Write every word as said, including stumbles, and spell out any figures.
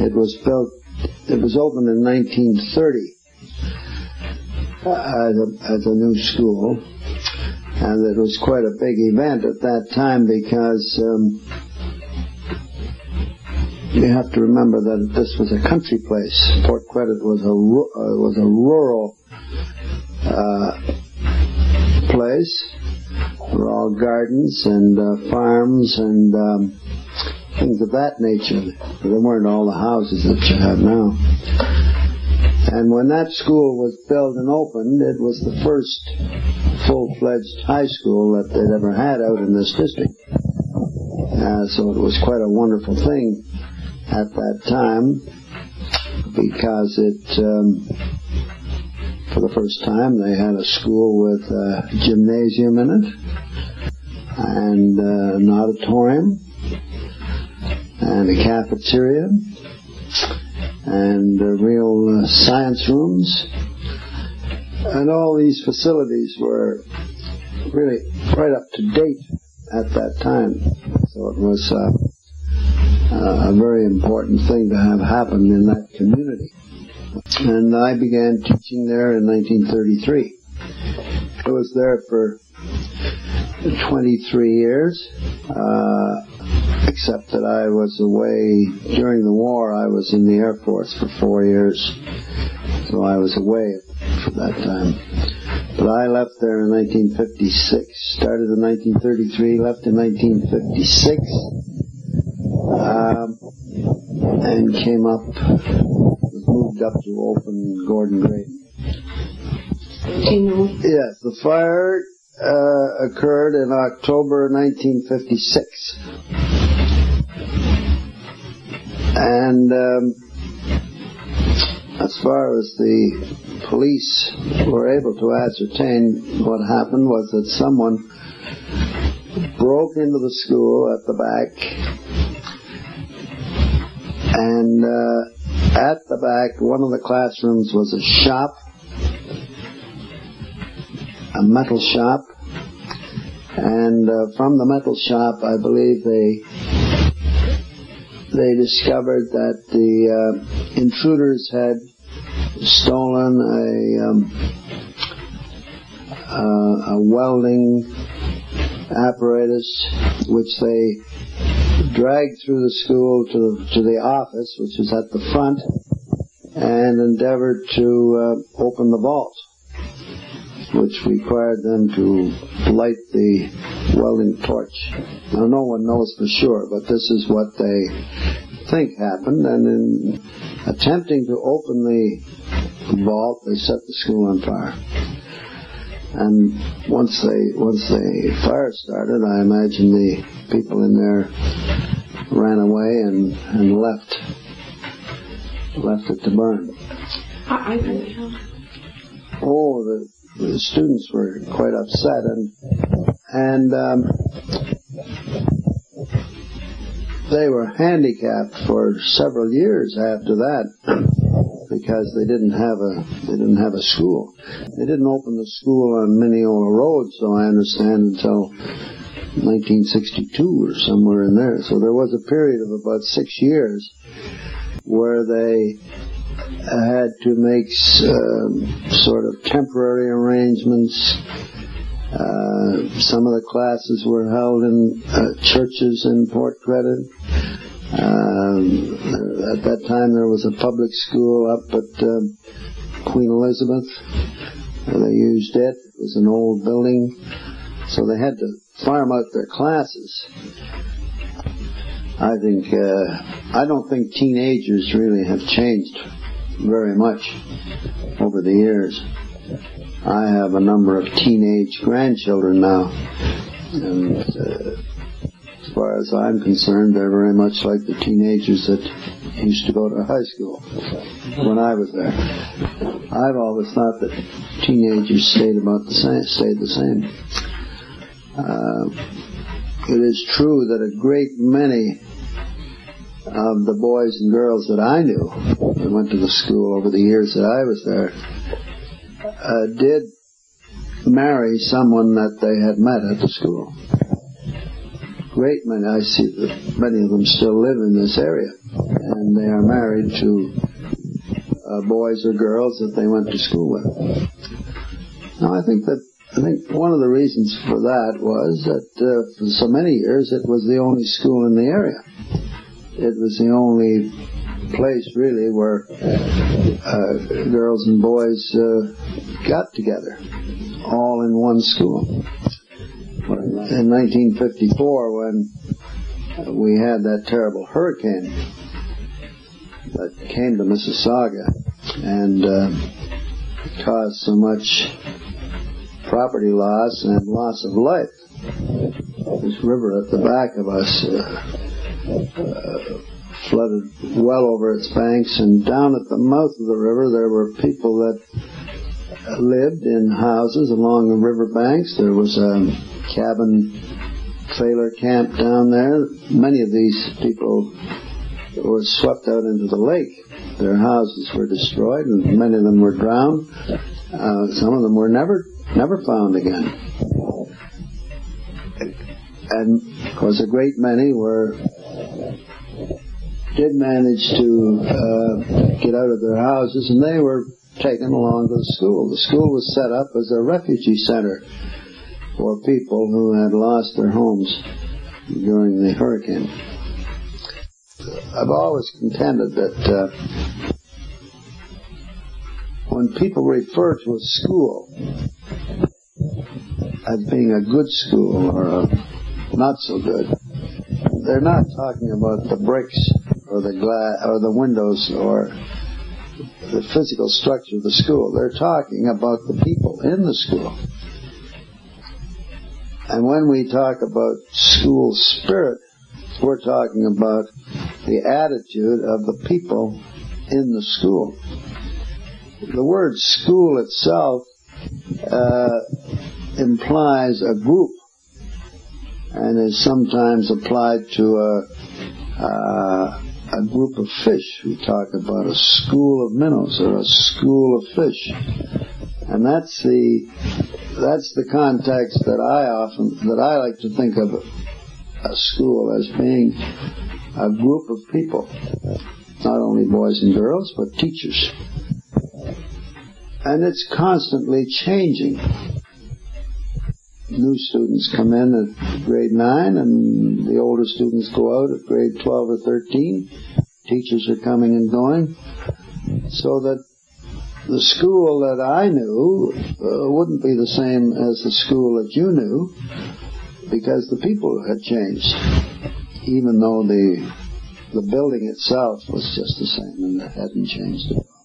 It was built, it was opened in nineteen thirty uh, as, a, as a new school, and it was quite a big event at that time because um, you have to remember that this was a country place. Port Credit was a uh, was a rural uh, place. There were all gardens and uh, farms and um, things of that nature. There weren't all the houses that you have now. And when that school was built and opened, it was the first full-fledged high school that they'd ever had out in this district. Uh, so it was quite a wonderful thing at that time, because it, um, for the first time, they had a school with a gymnasium in it, and uh, an auditorium, and a cafeteria, and uh, real uh, science rooms, and all these facilities were really right up to date at that time. So it was uh, uh, a very important thing to have happen in that community. And I began teaching there in nineteen thirty-three. I was there for twenty-three years, uh, except that I was away during the war. I was in the Air Force for four years, so I was away for that time. But I left there in nineteen fifty-six, started in nineteen thirty-three, left in nineteen fifty-six, um, and came up, was moved up to open Gordon Graydon. Do you know? Yes, the fire uh, occurred in October nineteen fifty-six. And um, as far as the police were able to ascertain, what happened was that someone broke into the school at the back, and uh, at the back, one of the classrooms was a shop, a metal shop, and uh, from the metal shop, I believe they they discovered that the uh, intruders had stolen a um, uh, a welding apparatus, which they dragged through the school to to the office, which was at the front, and endeavored to uh, open the vault, which required them to light the welding torch. Now, no one knows for sure, but this is what they think happened, and in attempting to open the vault, they set the school on fire. And once they once the fire started, I imagine the people in there ran away and, and left left it to burn. I, I know. Oh, the the students were quite upset, and and um, they were handicapped for several years after that because they didn't have a they didn't have a school. They didn't open the school on Mineola Road, so I understand, until nineteen sixty-two or somewhere in there. So there was a period of about six years where they had to make uh, sort of temporary arrangements. Uh, some of the classes were held in uh, churches in Port Credit. Um, at that time there was a public school up at uh, Queen Elizabeth. They used it. It was an old building. So they had to farm out their classes. I think, uh, I don't think teenagers really have changed very much over the years. I have a number of teenage grandchildren now, and uh, as far as I'm concerned, they're very much like the teenagers that used to go to high school when I was there. I've always thought that teenagers stayed about the same, stayed the same. Uh, it is true that a great many of the boys and girls that I knew that went to the school over the years that I was there uh, did marry someone that they had met at the school. Great many. I see that many of them still live in this area. and they are married to uh, boys or girls that they went to school with. Now, I think that I think one of the reasons for that was that uh, for so many years it was the only school in the area. It was the only place really where uh, girls and boys uh, got together, all in one school. In nineteen fifty-four, when we had that terrible hurricane that came to Mississauga and uh, caused so much property loss and loss of life, this river at the back of us uh, uh, flooded well over its banks, and down at the mouth of the river there were people that lived in houses along the river banks. There was a cabin trailer camp down there. Many of these people were swept out into the lake. Their houses were destroyed, and many of them were drowned. Uh, some of them were never never found again. And of course a great many were did manage to uh, get out of their houses, and they were taken along to the school. The school was set up as a refugee center for people who had lost their homes during the hurricane. I've always contended that uh, when people refer to a school as being a good school or a not so good, they're not talking about the bricks or the glass or the windows or the physical structure of the school. They're talking about the people in the school. And when we talk about school spirit, we're talking about the attitude of the people in the school. The word school itself uh, implies a group and is sometimes applied to a, uh, a group of fish. We talk about a school of minnows or a school of fish. And that's the that's the context that I often that I like to think of a school as being a group of people, not only boys and girls, but teachers. And it's constantly changing. New students come in at grade nine, and the older students go out at grade twelve or thirteen. Teachers are coming and going, so that the school that I knew uh, wouldn't be the same as the school that you knew, because the people had changed, even though the the building itself was just the same and it hadn't changed at all.